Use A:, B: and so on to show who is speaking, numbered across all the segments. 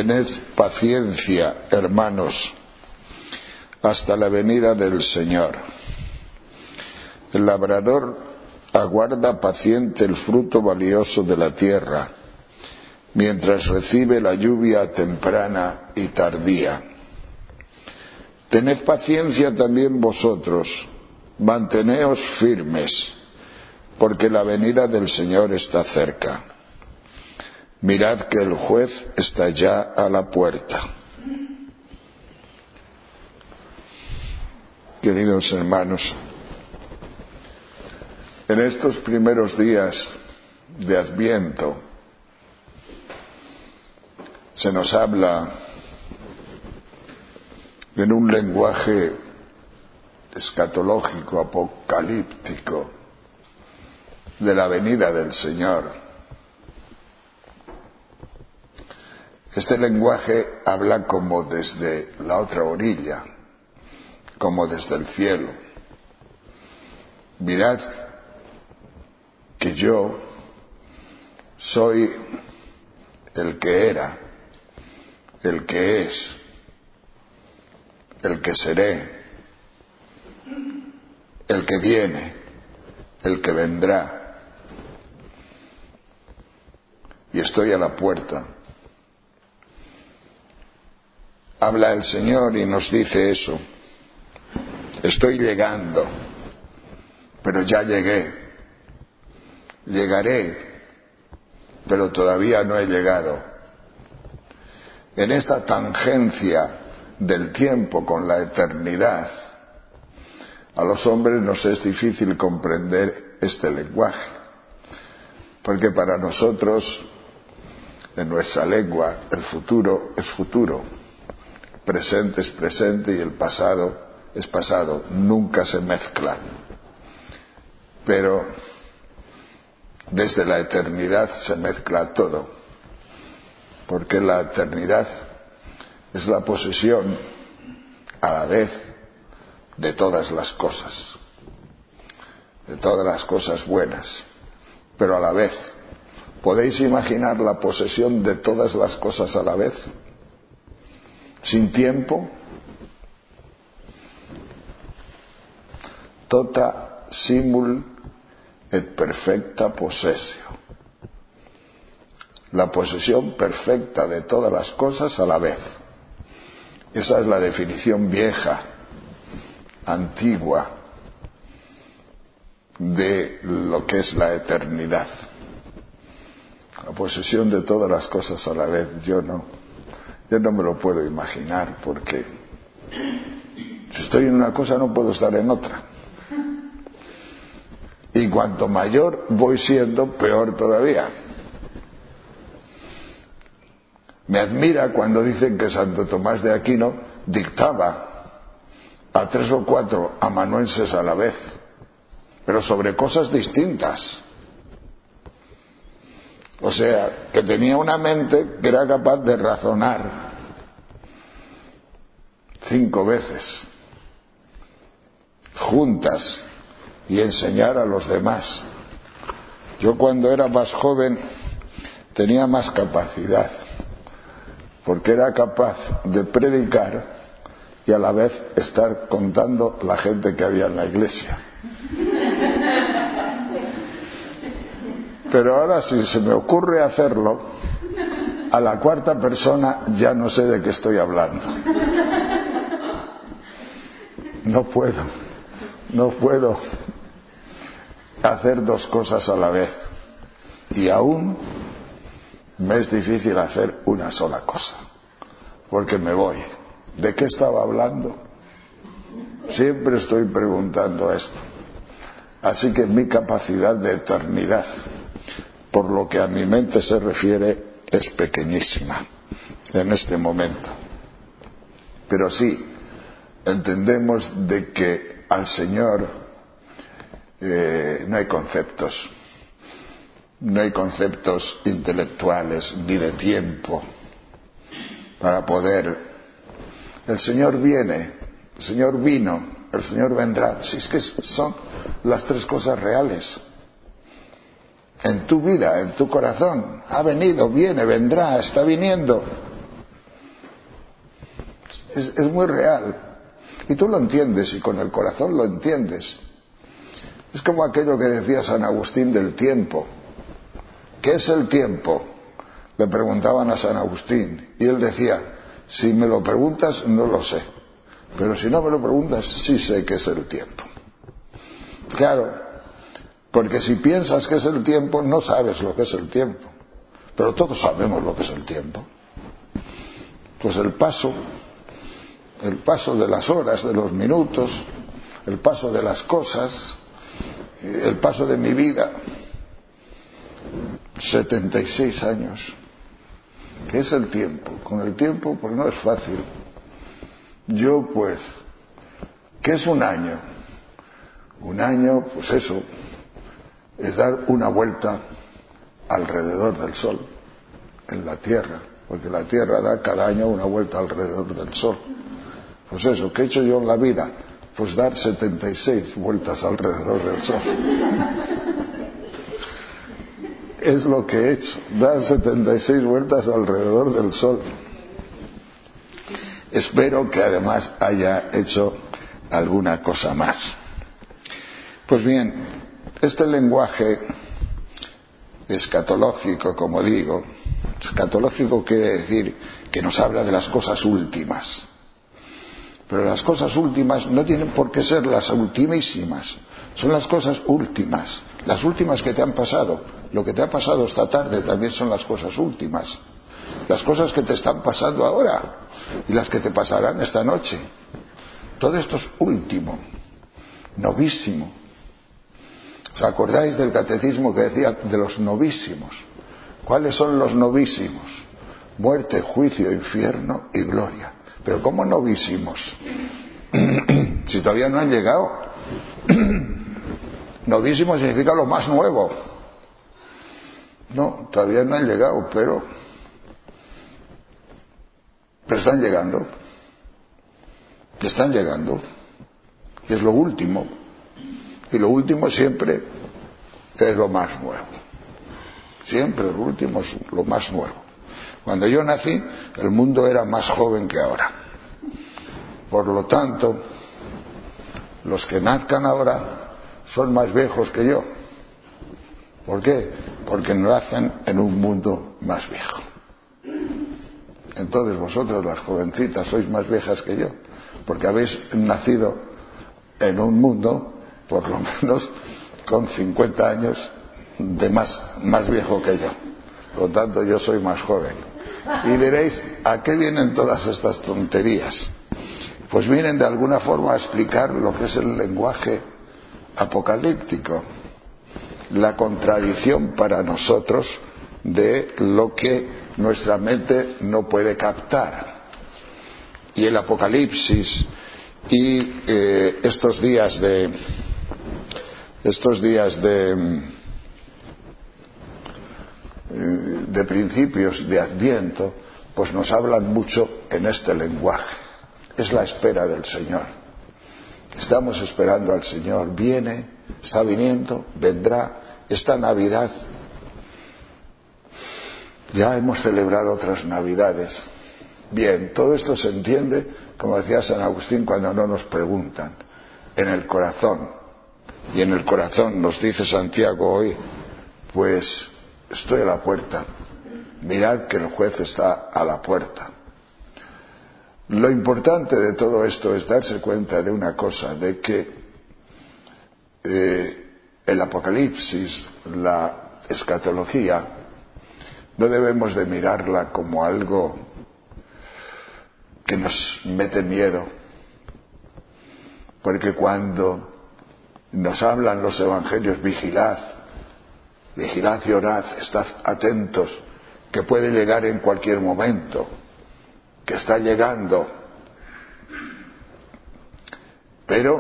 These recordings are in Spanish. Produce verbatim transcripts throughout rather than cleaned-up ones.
A: Tened paciencia, hermanos, hasta la venida del Señor. El labrador aguarda paciente el fruto valioso de la tierra, mientras recibe la lluvia temprana y tardía. Tened paciencia también vosotros, manteneos firmes, porque la venida del Señor está cerca. Mirad que el juez está ya a la puerta. Queridos hermanos, en estos primeros días de Adviento se nos habla en un lenguaje escatológico, apocalíptico, de la venida del Señor. Este lenguaje habla como desde la otra orilla, como desde el cielo. Mirad que yo soy el que era, el que es, el que seré, el que viene, el que vendrá. Y estoy a la puerta. Habla el Señor y nos dice eso. Estoy llegando, pero ya llegué. Llegaré, pero todavía no he llegado. En esta tangencia del tiempo con la eternidad, a los hombres nos es difícil comprender este lenguaje, porque para nosotros, en nuestra lengua, el futuro es futuro, el presente es presente y el pasado es pasado, nunca se mezclan. Pero desde la eternidad se mezcla todo, porque la eternidad es la posesión a la vez de todas las cosas, de todas las cosas buenas, pero a la vez. ¿Podéis imaginar la posesión de todas las cosas a la vez? Sin tiempo. Tota simul et perfecta possessio. La posesión perfecta de todas las cosas a la vez. Esa es la definición vieja, antigua, de lo que es la eternidad. La posesión de todas las cosas a la vez, yo no, yo no me lo puedo imaginar, porque si estoy en una cosa no puedo estar en otra. Y cuanto mayor voy siendo, peor todavía. Me admira cuando dicen que Santo Tomás de Aquino dictaba a tres o cuatro amanuenses a la vez, pero sobre cosas distintas. O sea, que tenía una mente que era capaz de razonar cinco veces juntas y enseñar a los demás. Yo cuando era más joven tenía más capacidad, porque era capaz de predicar y a la vez estar contando la gente que había en la iglesia. Pero ahora si se me ocurre hacerlo, a la cuarta persona ya no sé de qué estoy hablando. No puedo, no puedo hacer dos cosas a la vez. Y aún me es difícil hacer una sola cosa, porque me voy. ¿De qué estaba hablando? Siempre estoy preguntando esto. Así que mi capacidad de eternidad, por lo que a mi mente se refiere, es pequeñísima en este momento. Pero sí, entendemos de que al Señor eh, no hay conceptos, no hay conceptos intelectuales ni de tiempo para poder. El Señor viene, el Señor vino, el Señor vendrá. Si es que son las tres cosas reales. En tu vida, en tu corazón, ha venido, viene, vendrá, está viniendo. Es, es muy real. Y tú lo entiendes, y con el corazón lo entiendes. Es como aquello que decía San Agustín del tiempo. ¿Qué es el tiempo? Le preguntaban a San Agustín, y él decía, si me lo preguntas no lo sé, pero si no me lo preguntas sí sé qué es el tiempo. Claro, porque si piensas que es el tiempo no sabes lo que es el tiempo, pero todos sabemos lo que es el tiempo. Pues el paso, el paso de las horas, de los minutos, el paso de las cosas, el paso de mi vida, setenta y seis años. ¿Qué es el tiempo? Con el tiempo pues no es fácil. Yo pues, ¿qué es un año? Un año, pues eso, es dar una vuelta alrededor del Sol, en la Tierra, porque la Tierra da cada año una vuelta alrededor del Sol. Pues eso, ¿qué he hecho yo en la vida? Pues dar setenta y seis vueltas alrededor del Sol. Es lo que he hecho, dar setenta y seis vueltas alrededor del Sol. Espero que además haya hecho alguna cosa más. Pues bien, este lenguaje escatológico, como digo, escatológico quiere decir que nos habla de las cosas últimas. Pero las cosas últimas no tienen por qué ser las ultimísimas, son las cosas últimas, las últimas que te han pasado. Lo que te ha pasado esta tarde también son las cosas últimas, las cosas que te están pasando ahora y las que te pasarán esta noche. Todo esto es último, novísimo. ¿Os acordáis del catecismo que decía de los novísimos? ¿Cuáles son los novísimos? Muerte, juicio, infierno y gloria. Pero ¿cómo novísimos? Si todavía no han llegado. Novísimo significa lo más nuevo. No, todavía no han llegado, pero, pero están llegando. Están llegando. Y es lo último. Y lo último siempre es lo más nuevo. Siempre lo último es lo más nuevo. Cuando yo nací, el mundo era más joven que ahora. Por lo tanto, los que nazcan ahora son más viejos que yo. ¿Por qué? Porque nacen en un mundo más viejo. Entonces vosotros, las jovencitas, sois más viejas que yo, porque habéis nacido en un mundo, por lo menos, con cincuenta años de más, más viejo que yo. Por lo tanto, yo soy más joven. Y diréis, ¿a qué vienen todas estas tonterías? Pues vienen de alguna forma a explicar lo que es el lenguaje apocalíptico, la contradicción para nosotros de lo que nuestra mente no puede captar. Y el Apocalipsis y eh, estos días de estos días de de principios de Adviento, pues nos hablan mucho en este lenguaje. Es la espera del Señor. Estamos esperando al Señor. Viene, está viniendo, vendrá. Esta Navidad, ya hemos celebrado otras Navidades. Bien, todo esto se entiende, como decía San Agustín, cuando no nos preguntan, en el corazón. Y en el corazón nos dice Santiago hoy, pues estoy a la puerta. Mirad que el juez está a la puerta. Lo importante de todo esto es darse cuenta de una cosa, de que eh, el Apocalipsis, la escatología, no debemos de mirarla como algo que nos mete miedo, porque cuando nos hablan los evangelios, vigilad, vigilad y orad, estad atentos, que puede llegar en cualquier momento, que está llegando, pero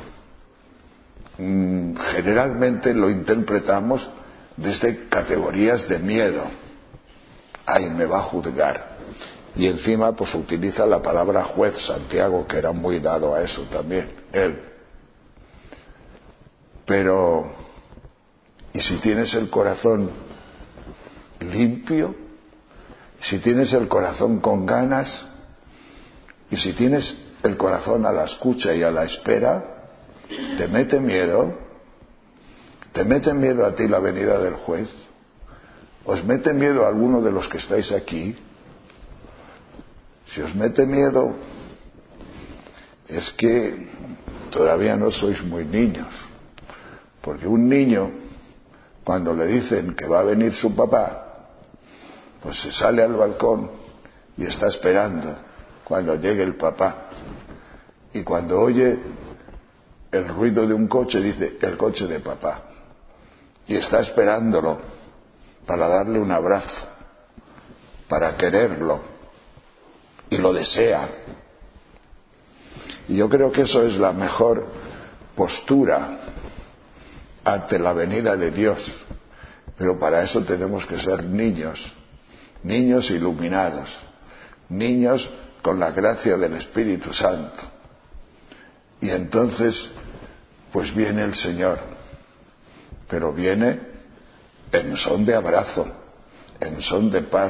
A: mmm, generalmente lo interpretamos desde categorías de miedo. Ay, me va a juzgar. Y encima pues utiliza la palabra juez, Santiago, que era muy dado a eso también, él. Pero, ¿y si tienes el corazón limpio? Si tienes el corazón con ganas, Y si tienes el corazón a la escucha y a la espera, te mete miedo, te mete miedo a ti la venida del juez, os mete miedo a alguno de los que estáis aquí. Si os mete miedo, es que todavía no sois muy niños, porque un niño, cuando le dicen que va a venir su papá, pues se sale al balcón y está esperando cuando llegue el papá. Y cuando oye el ruido de un coche, dice, el coche de papá. Y está esperándolo para darle un abrazo, para quererlo, y lo desea. Y yo creo que eso es la mejor postura ante la venida de Dios. Pero para eso tenemos que ser niños, niños iluminados, niños con la gracia del Espíritu Santo. Y entonces, pues viene el Señor, pero viene en son de abrazo, en son de paz,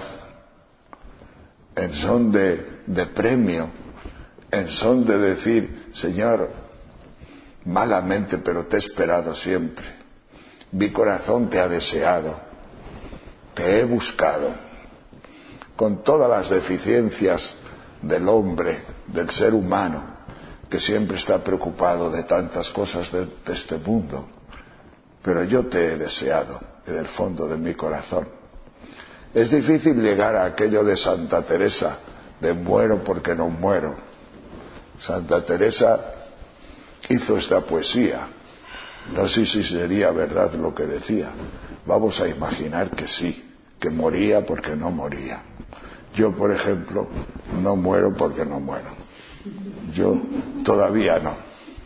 A: en son de, de premio, en son de decir, Señor, malamente, pero te he esperado siempre. Mi corazón te ha deseado, te he buscado, con todas las deficiencias del hombre, del ser humano, que siempre está preocupado de tantas cosas de, de este mundo. Pero yo te he deseado en el fondo de mi corazón. Es difícil llegar a aquello de Santa Teresa, de muero porque no muero. Santa Teresa hizo esta poesía. No sé si sería verdad lo que decía. Vamos a imaginar que sí, que moría porque no moría. Yo, por ejemplo, no muero porque no muero. Yo todavía no.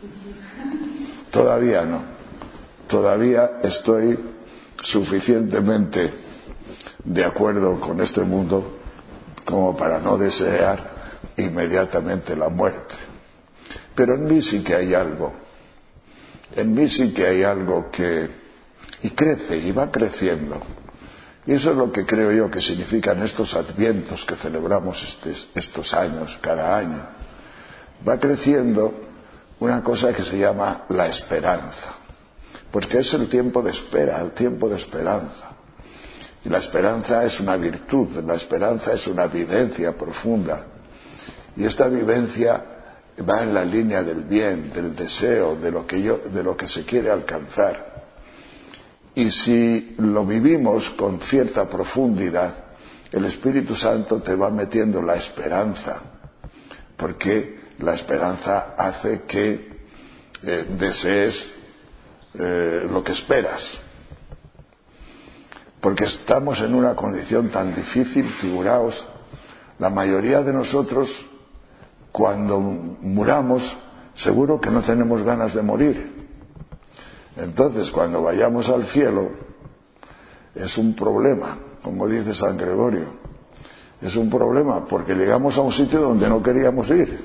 A: Todavía no. Todavía estoy suficientemente de acuerdo con este mundo como para no desear inmediatamente la muerte. Pero en mí sí que hay algo. En mí sí que hay algo que... y crece, y va creciendo. Y eso es lo que creo yo que significan estos advientos que celebramos estes, estos años, cada año. Va creciendo una cosa que se llama la esperanza. Porque es el tiempo de espera, el tiempo de esperanza. Y la esperanza es una virtud, la esperanza es una vivencia profunda. Y esta vivencia va en la línea del bien, del deseo, de lo que yo, de lo que se quiere alcanzar. Y si lo vivimos con cierta profundidad, el Espíritu Santo te va metiendo la esperanza, porque la esperanza hace que eh, desees eh, lo que esperas. Porque estamos en una condición tan difícil, figuraos, la mayoría de nosotros, cuando muramos, seguro que no tenemos ganas de morir. Entonces, cuando vayamos al cielo, es un problema, como dice San Gregorio. Es un problema, porque llegamos a un sitio donde no queríamos ir.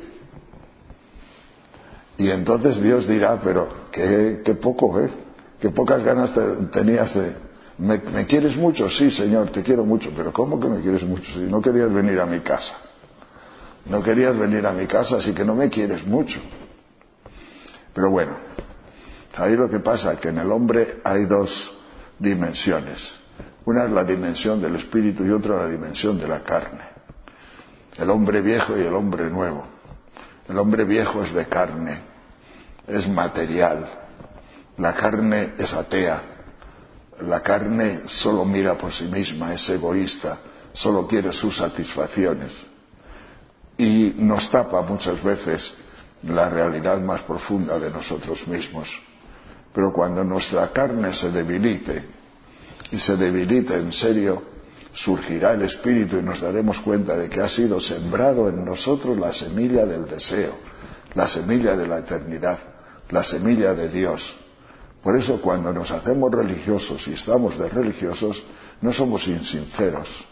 A: Y entonces Dios dirá, pero qué, qué poco, ¿eh? Qué pocas ganas te, tenías de... ¿Me, ¿Me quieres mucho? Sí, Señor, te quiero mucho. Pero ¿cómo que me quieres mucho? Si no querías venir a mi casa. No querías venir a mi casa, así que no me quieres mucho. Pero bueno, ahí lo que pasa, que en el hombre hay dos dimensiones. Una es la dimensión del espíritu y otra la dimensión de la carne. El hombre viejo y el hombre nuevo. El hombre viejo es de carne, es material. La carne es atea. La carne solo mira por sí misma, es egoísta, solo quiere sus satisfacciones. Y nos tapa muchas veces la realidad más profunda de nosotros mismos. Pero cuando nuestra carne se debilite, y se debilite en serio, surgirá el Espíritu y nos daremos cuenta de que ha sido sembrado en nosotros la semilla del deseo, la semilla de la eternidad, la semilla de Dios. Por eso cuando nos hacemos religiosos y estamos de religiosos, no somos insinceros.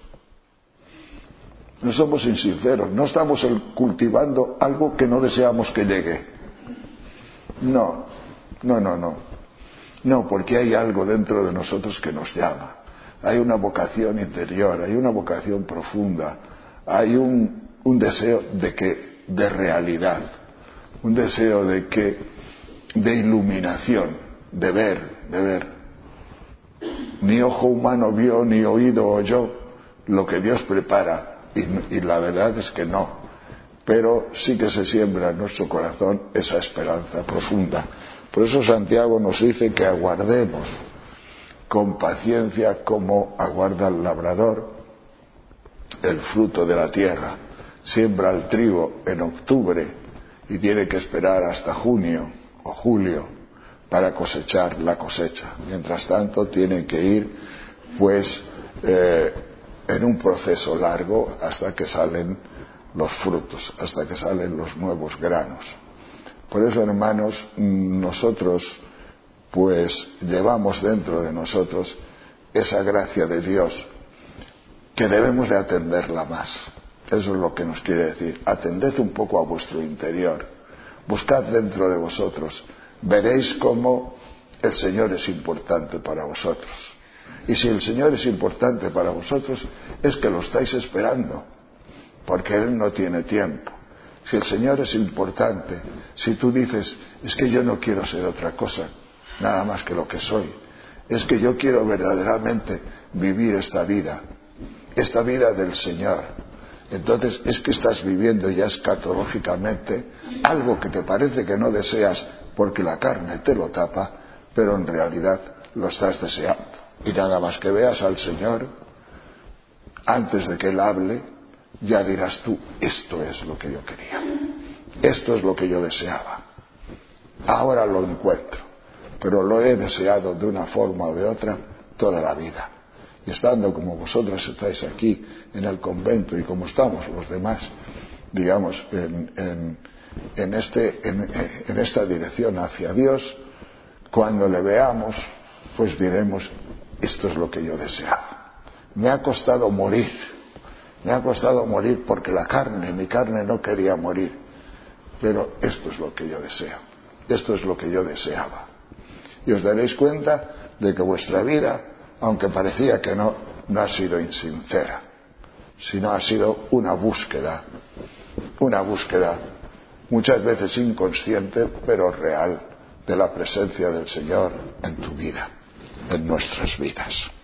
A: No somos insinceros, no estamos cultivando algo que no deseamos que llegue. No, no, no, no. No, porque hay algo dentro de nosotros que nos llama. Hay una vocación interior, hay una vocación profunda, hay un, un deseo de que de realidad, un deseo de que, de iluminación, de ver, de ver. Ni ojo humano vio, ni oído oyó lo que Dios prepara, y, y la verdad es que no, pero sí que se siembra en nuestro corazón esa esperanza profunda. Por eso Santiago nos dice que aguardemos con paciencia como aguarda el labrador el fruto de la tierra. Siembra el trigo en octubre y tiene que esperar hasta junio o julio para cosechar la cosecha. Mientras tanto tiene que ir pues eh, en un proceso largo hasta que salen los frutos, hasta que salen los nuevos granos. Por eso, hermanos, nosotros pues llevamos dentro de nosotros esa gracia de Dios que debemos de atenderla más. Eso es lo que nos quiere decir. Atended un poco a vuestro interior, buscad dentro de vosotros, veréis cómo el Señor es importante para vosotros. Y si el Señor es importante para vosotros, es que lo estáis esperando, porque Él no tiene tiempo. Si el Señor es importante, si tú dices, es que yo no quiero ser otra cosa, nada más que lo que soy, es que yo quiero verdaderamente vivir esta vida, esta vida del Señor, entonces es que estás viviendo ya escatológicamente algo que te parece que no deseas porque la carne te lo tapa, pero en realidad lo estás deseando. Y nada más que veas al Señor, antes de que Él hable, ya dirás tú, esto es lo que yo quería, esto es lo que yo deseaba, ahora lo encuentro, pero lo he deseado de una forma o de otra toda la vida. Y estando como vosotros estáis aquí en el convento y como estamos los demás, digamos, en, en, en, este, en, en esta dirección hacia Dios, cuando le veamos, pues diremos, esto es lo que yo deseaba. Me ha costado morir, me ha costado morir porque la carne, mi carne no quería morir, pero esto es lo que yo deseo, esto es lo que yo deseaba. Y os daréis cuenta de que vuestra vida, aunque parecía que no, no ha sido insincera, sino ha sido una búsqueda, una búsqueda muchas veces inconsciente, pero real, de la presencia del Señor en tu vida, en nuestras vidas.